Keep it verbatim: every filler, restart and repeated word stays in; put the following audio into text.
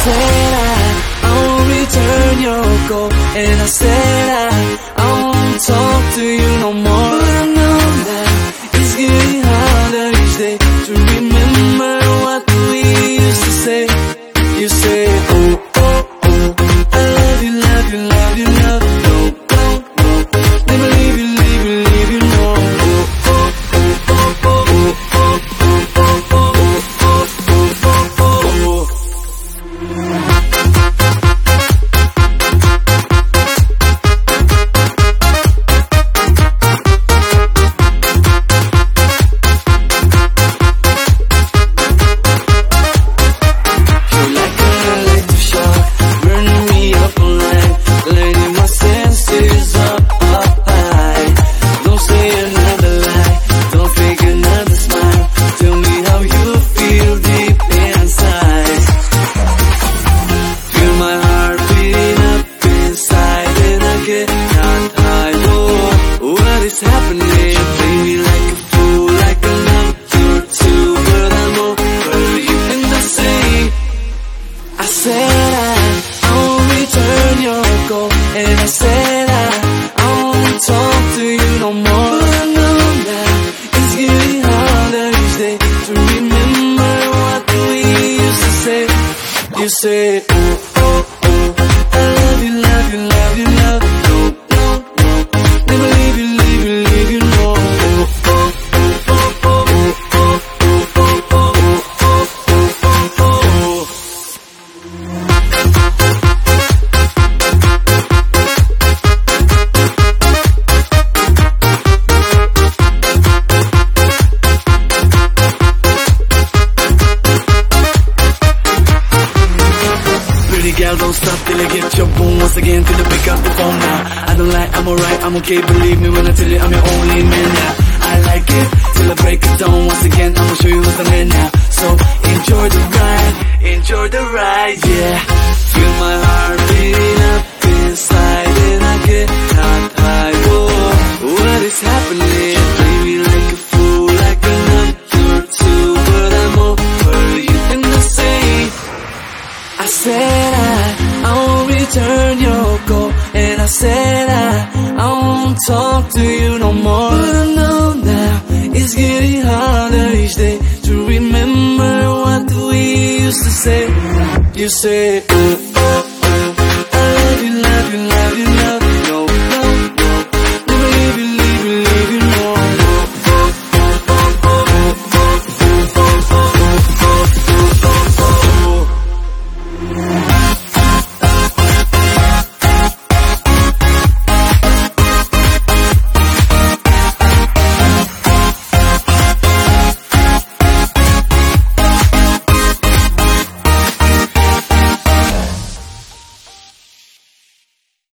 said I, I won't return your call, and I said I, I won't talk to you no more. But I know that it's getting harder each day to remember what we used to say. You say, oh, oh, oh, I love you, love you, love you, love you, no, no, no, never leave you, leave you, leave you, no. Oh, oh, oh, oh, oh, oh, oh, oh, oh, oh, oh, oh, oh, oh. It's happening. You play me like a fool, like a number two, but I'm over you. And I say, I said I, I won't return your call, and I said I, I won't talk to you no more. But I know that it's getting harder each day to remember what we used to say. You say, oh, oh, oh, I love you, love you, love you, love you, no, no, no, never leave you, leave you, leave you, no. Oh, oh, oh, oh, oh, oh, oh, oh, oh, oh, oh, oh. Pretty girl, don't stop till I get your boom once again, till I pick up the phone now. I don't lie, I'm alright, I'm okay, believe me when I tell you I'm your only man now. I like it, till I break it down once again, I'ma show you who's the man now. So enjoy the ride, enjoy the ride, yeah. Feel my heart beating up inside, and I get hot, high, whoa. What is happening? You play me like a fool, like a number two, but I'm over you. And I say, I said I, I won't return your call, and I said I, I won't talk to you no more. But I know now it's getting harder each day to remember what we used to say. You say, oh,